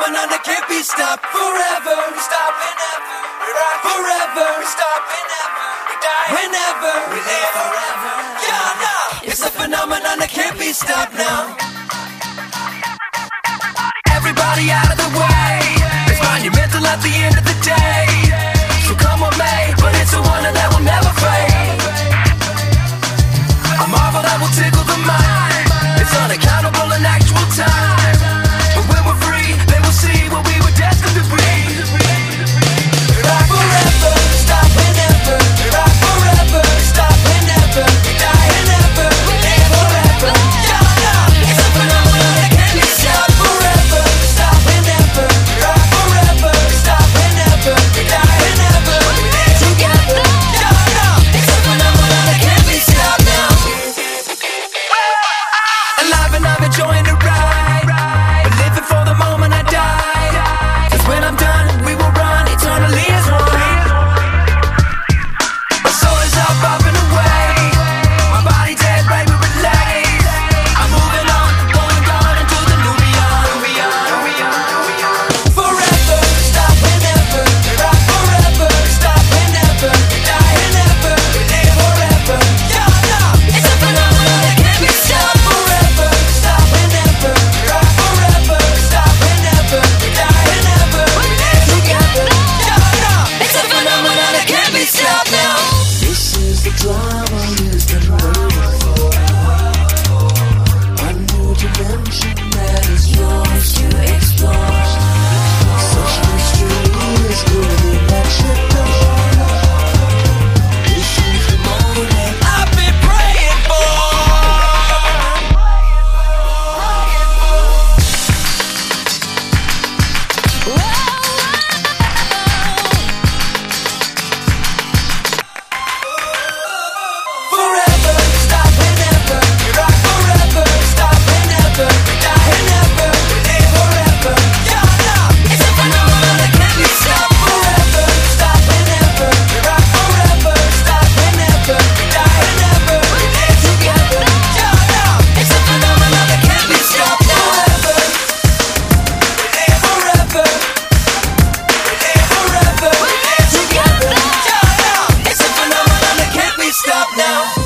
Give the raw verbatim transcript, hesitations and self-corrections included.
phenomenon that can't be stopped. Forever, stopping ever. We rock forever, stopping ever. We die whenever, we live forever. Yeah, no, it's a phenomenon that can't be stopped now. Everybody out of the way. It's monumental at the end of the day. So come on, May, but it's a wonder that will never fade. A marvel that will tickle the mind. It's unaccountable in actual time. But when we're free, they will see what we were destined to be. We rock forever, stop whenever. We rock forever, stop whenever. We die whenever, we live forever. Yeah, yeah, it's a phenomenon that can't be stopped. Forever, stop whenever. We rock forever, stop whenever. We die whenever, we live together. Yeah, yeah, it's a phenomenon that can't be stopped now. Alive and I'm enjoying the ride, but living for the moment I die. Cause when I'm done, we will run eternally as one. My soul is up, bobbing away. My body dead, right, we relate. I'm moving on, going gone into the new beyond. Forever, stop whenever. We rock forever, stop whenever. We die whenever, we live forever. Yeah, yeah, it's a phenomenon that can't be stopped. Forever, stop whenever. We rock forever, stop whenever. We die whenever, we live together. Yeah, yeah, it's a phenomenon that can't be stopped now. This is the drama you've been waiting for. A new dimension that is yours to explore. Such mystery is giving that shit down. This is the moment I've been praying for. Forever, stop whenever. We rock forever, stop whenever. We die whenever, we live forever. Yeah, yeah, it's a phenomenon that can't be stopped. Forever, stop whenever. We rock forever, stop whenever. We die whenever, we live together. Yeah, yeah, it's a phenomenon that can't be stopped. Forever, we live forever. We live forever, we live together. Yeah, yeah, it's a phenomenon that can't be stopped now.